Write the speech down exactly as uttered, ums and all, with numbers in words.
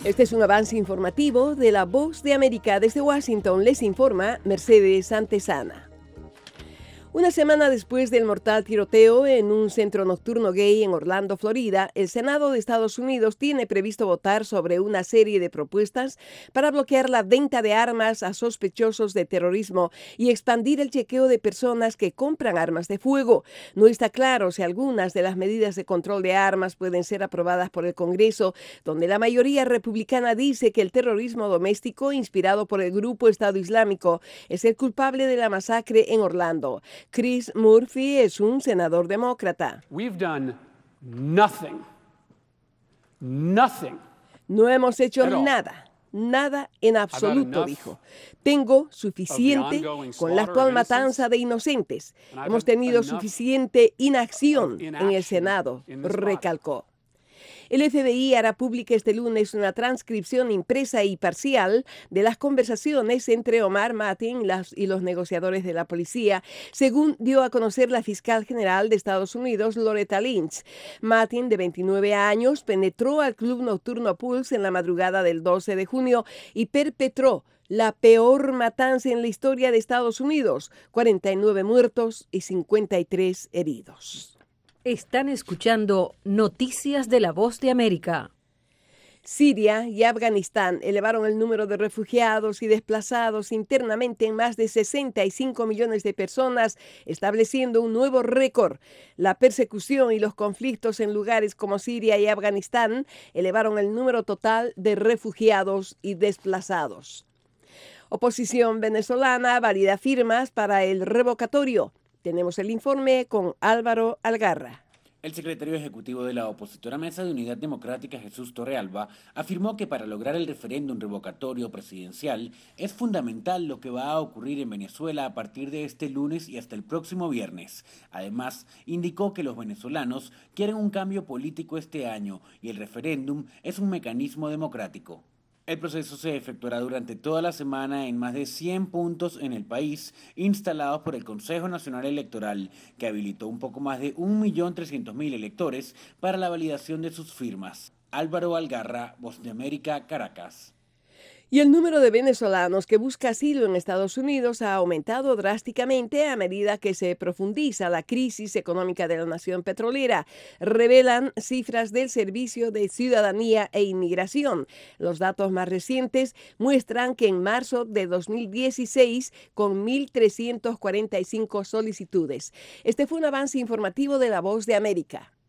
Este es un avance informativo de La Voz de América. Desde Washington les informa Mercedes Antesana. Una semana después del mortal tiroteo en un centro nocturno gay en Orlando, Florida, el Senado de Estados Unidos tiene previsto votar sobre una serie de propuestas para bloquear la venta de armas a sospechosos de terrorismo y expandir el chequeo de personas que compran armas de fuego. No está claro si algunas de las medidas de control de armas pueden ser aprobadas por el Congreso, donde la mayoría republicana dice que el terrorismo doméstico inspirado por el grupo Estado Islámico es el culpable de la masacre en Orlando. Chris Murphy es un senador demócrata. We've done nothing, nothing. No hemos hecho nada, nada en absoluto, dijo. Tengo suficiente con la actual matanza de inocentes. Hemos tenido suficiente inacción en el Senado, recalcó. El F B I hará pública este lunes una transcripción impresa y parcial de las conversaciones entre Omar Mateen y los negociadores de la policía, según dio a conocer la fiscal general de Estados Unidos, Loretta Lynch. Mateen, de veintinueve años, penetró al club nocturno Pulse en la madrugada del doce de junio y perpetró la peor matanza en la historia de Estados Unidos, cuarenta y nueve muertos y cincuenta y tres heridos. Están escuchando Noticias de La Voz de América. Siria y Afganistán elevaron el número de refugiados y desplazados internamente en más de sesenta y cinco millones de personas, estableciendo un nuevo récord. La persecución y los conflictos en lugares como Siria y Afganistán elevaron el número total de refugiados y desplazados. Oposición venezolana valida firmas para el revocatorio. Tenemos el informe con Álvaro Algarra. El secretario ejecutivo de la opositora Mesa de Unidad Democrática, Jesús Torrealba, afirmó que para lograr el referéndum revocatorio presidencial es fundamental lo que va a ocurrir en Venezuela a partir de este lunes y hasta el próximo viernes. Además, indicó que los venezolanos quieren un cambio político este año y el referéndum es un mecanismo democrático. El proceso se efectuará durante toda la semana en más de cien puntos en el país, instalados por el Consejo Nacional Electoral, que habilitó un poco más de un millón trescientos mil electores para la validación de sus firmas. Álvaro Algarra, Voz de América, Caracas. Y el número de venezolanos que busca asilo en Estados Unidos ha aumentado drásticamente a medida que se profundiza la crisis económica de la nación petrolera, revelan cifras del Servicio de Ciudadanía e Inmigración. Los datos más recientes muestran que en marzo de dos mil dieciséis, con mil trescientas cuarenta y cinco solicitudes. Este fue un avance informativo de La Voz de América.